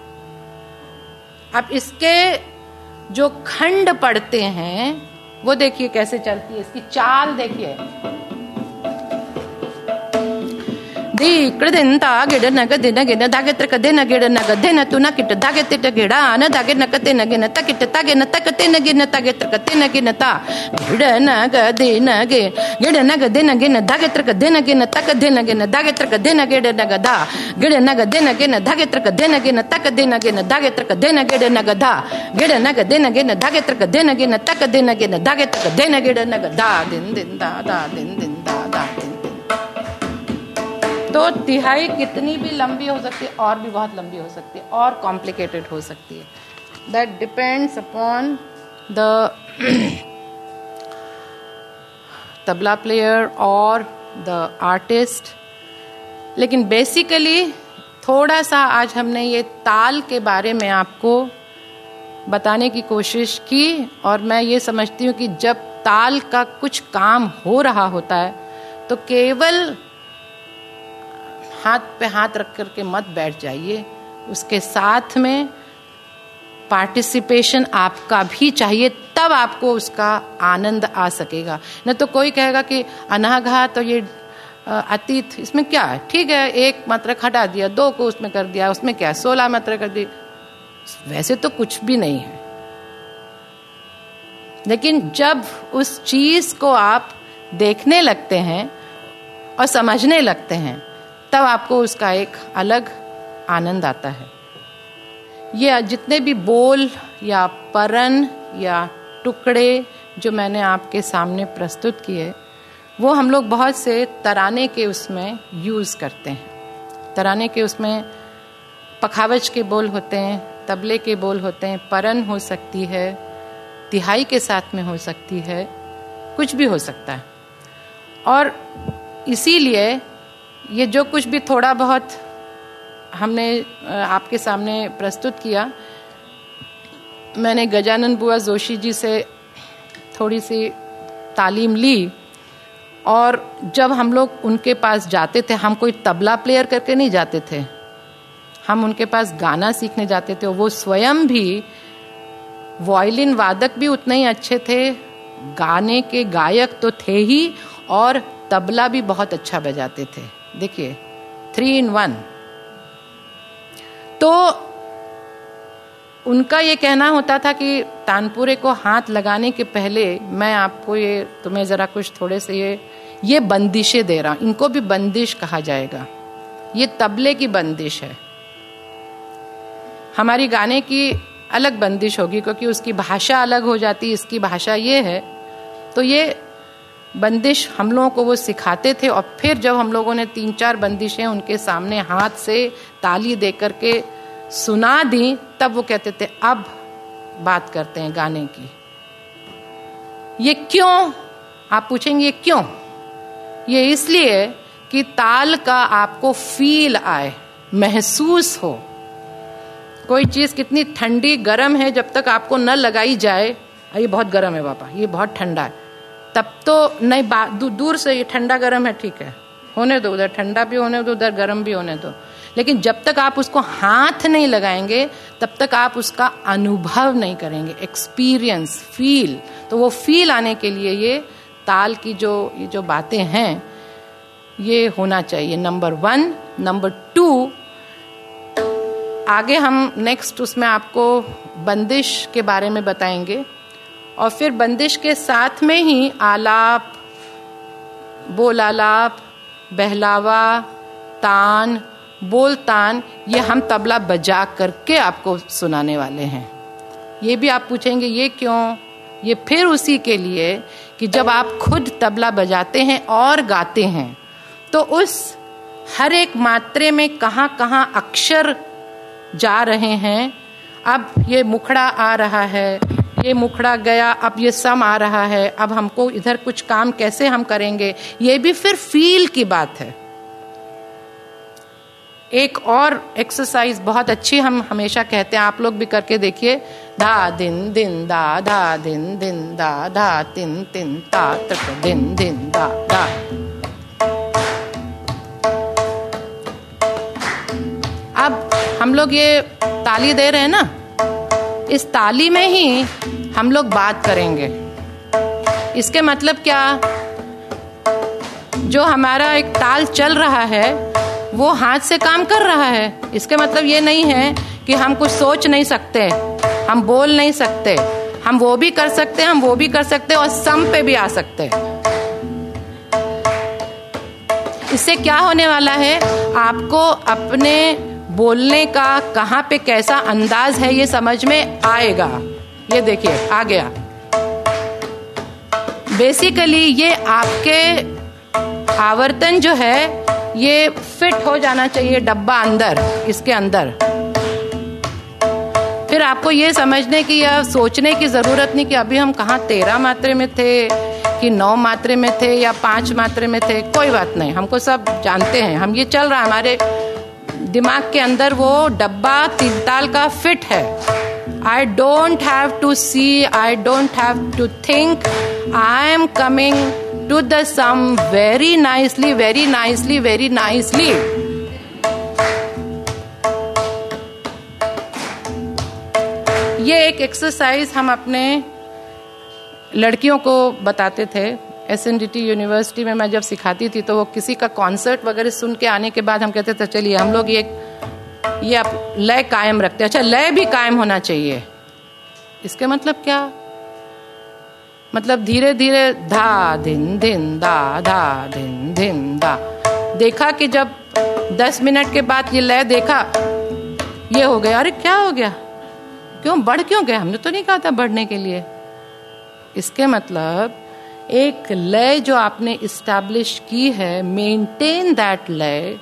अब इसके जो खंड पढ़ते हैं वो देखिए कैसे चलती है, इसकी चाल देखिए। दी कृदिन ता गिड़ नग दिन गिन धागे त्रिक दिन गिड़ नग दिन तुना किट धागे तिट गिड़ा न धागे नक तिन गिन तकिट तागे न तक तिन गिन तागे त्रिक तिन गिन ता गिड़ नग दिन गे गिड़ नग दिन गिन धागे त्रिक दिन गिन तक दिन गिन धागे त्रिक दिन गिड़ नग दा गिड़ नग दिन गिन धागे त्रिक दिन गिन तक दिन गिन धागे त्रिक दिन गिड़ नग दा गिड़ नग दिन गिन धागे त्रिक दिन गिन तक दिन गिन धागे त्रिक दिन गिड़ नग दा दिन दिन दा दा दिन दिन दा दा दिन। तो तिहाई कितनी भी लंबी हो सकती है, और भी बहुत लंबी हो सकती है, और कॉम्प्लिकेटेड हो सकती है। That depends upon the tabla player और द आर्टिस्ट। लेकिन बेसिकली थोड़ा सा आज हमने ये ताल के बारे में आपको बताने की कोशिश की, और मैं ये समझती हूँ कि जब ताल का कुछ काम हो रहा होता है तो केवल हाथ पे हाथ रख करके मत बैठ जाइए, उसके साथ में पार्टिसिपेशन आपका भी चाहिए, तब आपको उसका आनंद आ सकेगा। न तो कोई कहेगा कि अनाघात तो ये अतीत, इसमें क्या है, ठीक है एक मात्रक हटा दिया, 2 को उसमें कर दिया, उसमें क्या 16 मात्रक कर दी, वैसे तो कुछ भी नहीं है। लेकिन जब उस चीज को आप देखने लगते हैं और समझने लगते हैं तब आपको उसका एक अलग आनंद आता है। ये जितने भी बोल या परन या टुकड़े जो मैंने आपके सामने प्रस्तुत किए, वो हम लोग बहुत से तराने के उसमें यूज करते हैं। तराने के उसमें पखावज के बोल होते हैं, तबले के बोल होते हैं, परन हो सकती है, तिहाई के साथ में हो सकती है, कुछ भी हो सकता है। और इसीलिए ये जो कुछ भी थोड़ा बहुत हमने आपके सामने प्रस्तुत किया, मैंने गजानन बुआ जोशी जी से थोड़ी सी तालीम ली, और जब हम लोग उनके पास जाते थे, हम कोई तबला प्लेयर करके नहीं जाते थे, हम उनके पास गाना सीखने जाते थे। वो स्वयं भी वायलिन वादक भी उतने ही अच्छे थे, गाने के गायक तो थे ही, और तबला भी बहुत अच्छा बजाते थे। देखिए 3 in 1। तो उनका ये कहना होता था कि तानपुरे को हाथ लगाने के पहले मैं आपको ये तुम्हें जरा कुछ थोड़े से ये बंदिशें दे रहा हूं। इनको भी बंदिश कहा जाएगा, ये तबले की बंदिश है। हमारी गाने की अलग बंदिश होगी क्योंकि उसकी भाषा अलग हो जाती, इसकी भाषा ये है। तो ये बंदिश हम लोगों को वो सिखाते थे, और फिर जब हम लोगों ने 3-4 बंदिशें उनके सामने हाथ से ताली दे करके सुना दी, तब वो कहते थे अब बात करते हैं गाने की। ये क्यों, आप पूछेंगे ये क्यों? ये इसलिए कि ताल का आपको फील आए, महसूस हो। कोई चीज कितनी ठंडी गर्म है, जब तक आपको न लगाई जाए, ये बहुत गर्म है पापा, ये बहुत ठंडा है, तब तो नहीं, दूर से ये ठंडा गर्म है, ठीक है होने दो, उधर ठंडा भी होने दो, उधर गर्म भी होने दो। लेकिन जब तक आप उसको हाथ नहीं लगाएंगे तब तक आप उसका अनुभव नहीं करेंगे, एक्सपीरियंस, फील। तो वो फील आने के लिए ये ताल की ये जो बातें हैं ये होना चाहिए, नंबर 1। नंबर 2, आगे हम नेक्स्ट उसमें आपको बंदिश के बारे में बताएंगे, और फिर बंदिश के साथ में ही आलाप, बोल आलाप, बहलावा, तान बोल तान, ये हम तबला बजा करके आपको सुनाने वाले हैं। ये भी आप पूछेंगे ये क्यों? ये फिर उसी के लिए कि जब आप खुद तबला बजाते हैं और गाते हैं तो उस हर एक मात्रे में कहाँ कहाँ अक्षर जा रहे हैं। अब ये मुखड़ा आ रहा है, ये मुखड़ा गया, अब ये सम आ रहा है, अब हमको इधर कुछ काम कैसे हम करेंगे, ये भी फिर फील की बात है। एक और एक्सरसाइज बहुत अच्छी हम हमेशा कहते हैं, आप लोग भी करके देखिए। धा दिन दिन दा, धा दिन दिन दा, धा तिन तिन ता तक दिन दिन दा धा। अब हम लोग ये ताली दे रहे हैं ना, इस ताली में ही हम लोग बात करेंगे। इसके मतलब क्या? जो हमारा एक ताल चल रहा है वो हाथ से काम कर रहा है। इसके मतलब ये नहीं है कि हम कुछ सोच नहीं सकते, हम बोल नहीं सकते, हम वो भी कर सकते हैं, हम वो भी कर सकते हैं और सम पे भी आ सकते हैं। इससे क्या होने वाला है, आपको अपने बोलने का कहाँ पे कैसा अंदाज है ये समझ में आएगा। ये देखिए आ गया। बेसिकली ये आपके आवर्तन जो है ये फिट हो जाना चाहिए डब्बा अंदर, इसके अंदर। फिर आपको ये समझने की या सोचने की जरूरत नहीं कि अभी हम कहाँ 13 मात्रे में थे कि 9 मात्रे में थे या 5 मात्रे में थे। कोई बात नहीं, हमको सब जानते हैं, हम ये चल रहा है हमारे दिमाग के अंदर, वो डब्बा तीन ताल का फिट है। I don't have to see, I don't have to think, I am coming to the sum very nicely, very nicely, very nicely. ये एक एक्सरसाइज हम अपने लड़कियों को बताते थे। SNDT यूनिवर्सिटी में मैं जब सिखाती थी तो वो किसी का कॉन्सर्ट वगैरह सुन के आने के बाद हम कहते थे चलिए हम लोग ये आप लय कायम रखते हैं। अच्छा, लय भी कायम होना चाहिए। इसके मतलब क्या? मतलब धीरे धीरे धा दिन दिन दा, धा दिन दिन दा। देखा कि जब 10 मिनट के बाद ये लय देखा, ये हो गया, अरे क्या हो गया, क्यों बढ़ क्यों गया, हमने तो नहीं कहा था बढ़ने के लिए। इसके मतलब एक लय जो आपने इस्टेब्लिश की है, मेंटेन दैट लय,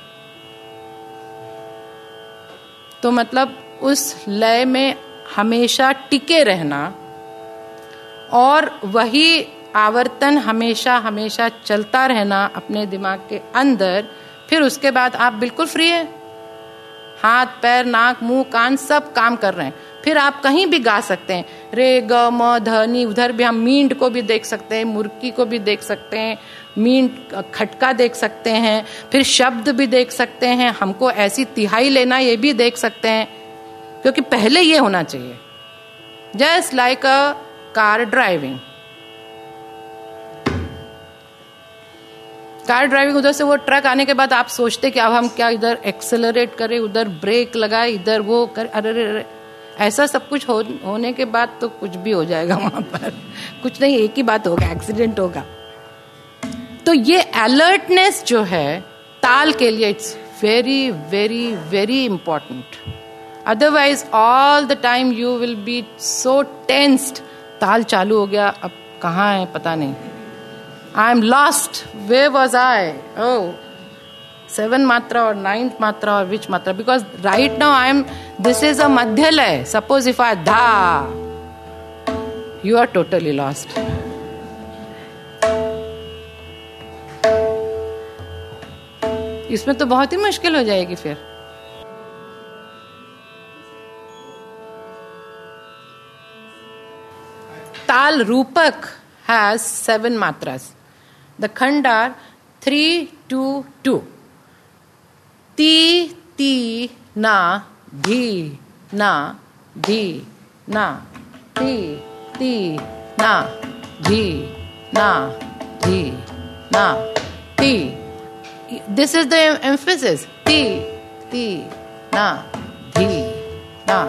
तो मतलब उस लय में हमेशा टिके रहना और वही आवर्तन हमेशा हमेशा चलता रहना अपने दिमाग के अंदर। फिर उसके बाद आप बिल्कुल फ्री हैं, हाथ पैर नाक मुंह कान सब काम कर रहे हैं। फिर आप कहीं भी गा सकते हैं, रे ग म ध नी। उधर भी हम मींड को भी देख सकते हैं, मुर्की को भी देख सकते हैं, मींड खटका देख सकते हैं, फिर शब्द भी देख सकते हैं, हमको ऐसी तिहाई लेना ये भी देख सकते हैं। क्योंकि पहले ये होना चाहिए, just like a car driving. Car driving, उधर से वो ट्रक आने के बाद आप सोचते कि अब हम क्या इधर एक्सेलरेट करें, उधर ब्रेक लगाए, इधर वो कर, अरे ऐसा सब कुछ होने के बाद तो कुछ भी हो जाएगा वहां पर। कुछ नहीं, एक ही बात होगा, एक्सीडेंट होगा। तो ये अलर्टनेस जो है ताल के लिए, it's very very very important. Otherwise all the time you will be so tensed. ताल चालू हो गया, अब कहाँ है पता नहीं, I am lost, where was I, oh 7 matra और 9th मात्रा और which matra, because right now I am, this is a madhya laya. Suppose if आई धा, यू आर टोटली लॉस्ट। इसमें तो बहुत ही मुश्किल हो जाएगी फिर। ताल रूपक has 7 matras. The khand are 3, 2, 2. Ti, ti, na, dhi, na, dhi, na. Ti, ti, na, dhi, na, dhi, na. Ti. This is the emphasis. Ti, ti, na, dhi, na.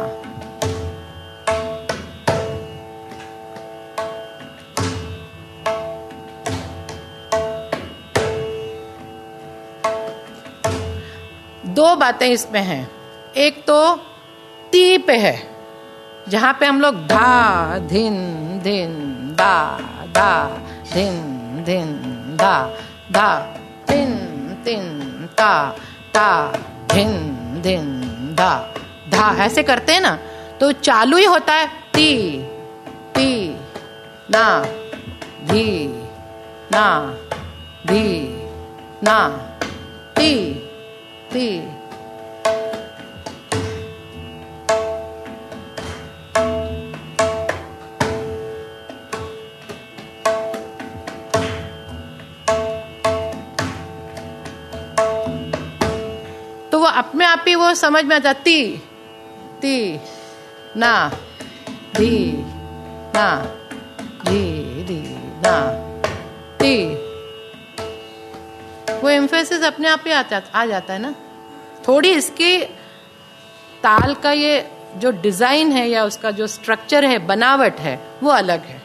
दो बातें इसमें हैं। एक तो ती पे है, जहां पे हम लोग धा धिन धिन दा दा धिन धिन दा धा तिन तिन ता ता धिन धिन धा धा ऐसे करते हैं ना, तो चालू ही होता है ती ती ना धी ना धी ना ती ती। तो वो अपने आप ही वो समझ में आ जाती ती ना धी ना धी धी ना ती। वो एम्फेसिस अपने आप ही आ जाता है ना। थोड़ी इसकी ताल का ये जो डिजाइन है या उसका जो स्ट्रक्चर है, बनावट है, वो अलग है।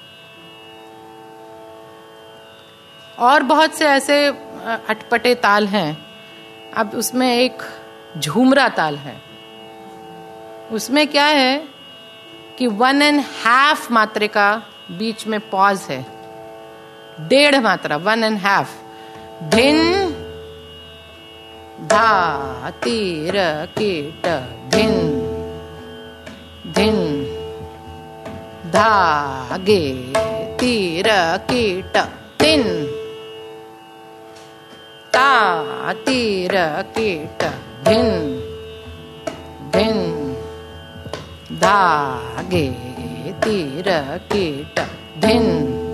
और बहुत से ऐसे अटपटे ताल हैं। अब उसमें एक झूमरा ताल है, उसमें क्या है कि 1.5 मात्रे का बीच में पॉज है, 1.5 मात्रा 1.5। धिन धा तीर कीट धिन धिन धा गे तीर कीट तिन ता तीर कीट धिन धिन धागे तीर कीट धिन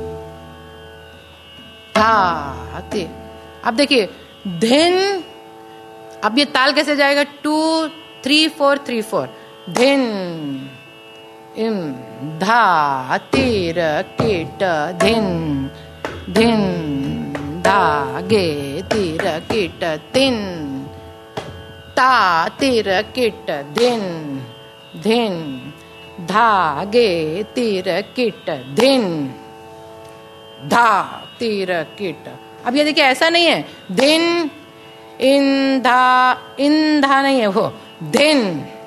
धाते। अब देखिए धिन, अब ये ताल कैसे जाएगा? 2 3 4 3 4 धिन इम धा तीर कीट धिन धिन धागे तीर कीट तिन ता तीर कीट धिन धिन धागे तीर कीट धिन धा तीर कीट। अब ये देखिए ऐसा नहीं है धिन इन धा नहीं है, वो धिन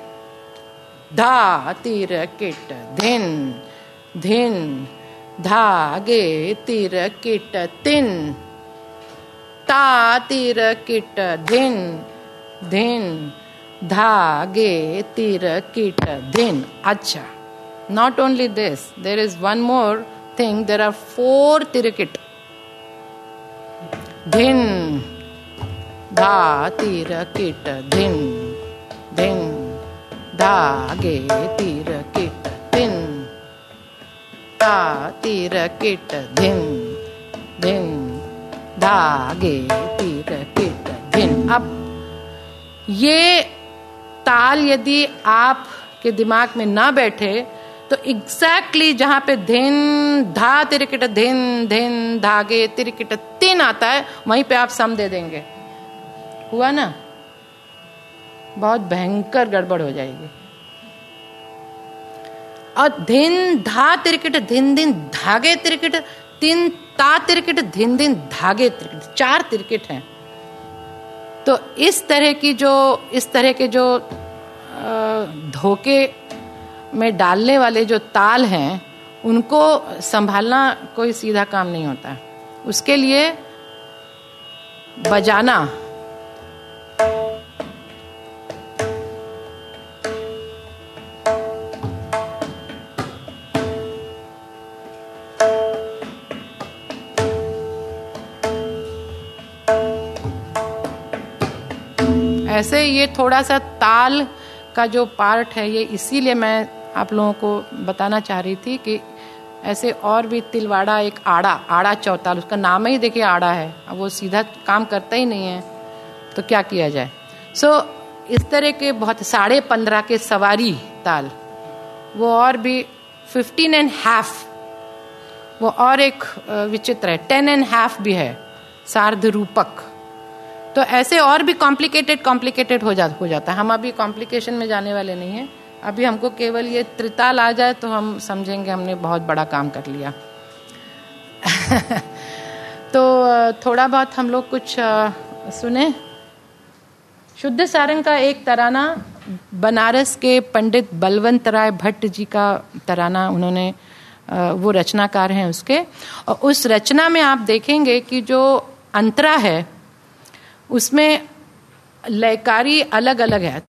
धा तीर कीट धिन धिन धागे तीर कीट तिन ता तीर कीट धिन धिन धागे तीर कीट धिन। अच्छा, not only this, there is one more thing. There are 4 tirikit. धिन धा तीर कीट धिन धिन धागे तीर कीट तिन ता तीर कीट धिन धिन धागे तीर कीट धिन। अब ये ताल यदि आपके दिमाग में ना बैठे तो एग्जैक्टली जहां पे धिन धा तिरकिट धिन धिन धागे तिरकिट तिन आता है, वहीं पे आप सम दे देंगे। हुआ ना? बहुत भयंकर गड़बड़ हो जाएगी। और धिन धा तिरकिट धिन धिन धागे तिरकिट तिन ता तिरकिट धिन धिन धागे तिरकिट, 4 तिरकिट हैं। तो इस तरह के जो धोखे में डालने वाले जो ताल हैं, उनको संभालना कोई सीधा काम नहीं होता। उसके लिए बजाना, ऐसे ये थोड़ा सा ताल का जो पार्ट है, ये इसीलिए मैं आप लोगों को बताना चाह रही थी कि ऐसे और भी तिलवाड़ा, एक आड़ा चौताल, उसका नाम ही देखिए आड़ा है। अब वो सीधा काम करता ही नहीं है, तो क्या किया जाए। इस तरह के बहुत 15.5 के सवारी ताल, वो और भी 15.5, वो और एक विचित्र है, 10.5 भी है, सार्ध रूपक। तो ऐसे और भी कॉम्प्लिकेटेड हो जाता है। हम अभी कॉम्प्लिकेशन में जाने वाले नहीं हैं। अभी हमको केवल ये त्रिताल आ जाए तो हम समझेंगे हमने बहुत बड़ा काम कर लिया। तो थोड़ा बहुत हम लोग कुछ सुने। शुद्ध सारंग का एक तराना बनारस के पंडित बलवंत राय भट्ट जी का तराना, उन्होंने वो रचनाकार हैं उसके, और उस रचना में आप देखेंगे कि जो अंतरा है उसमें लयकारी अलग अलग है।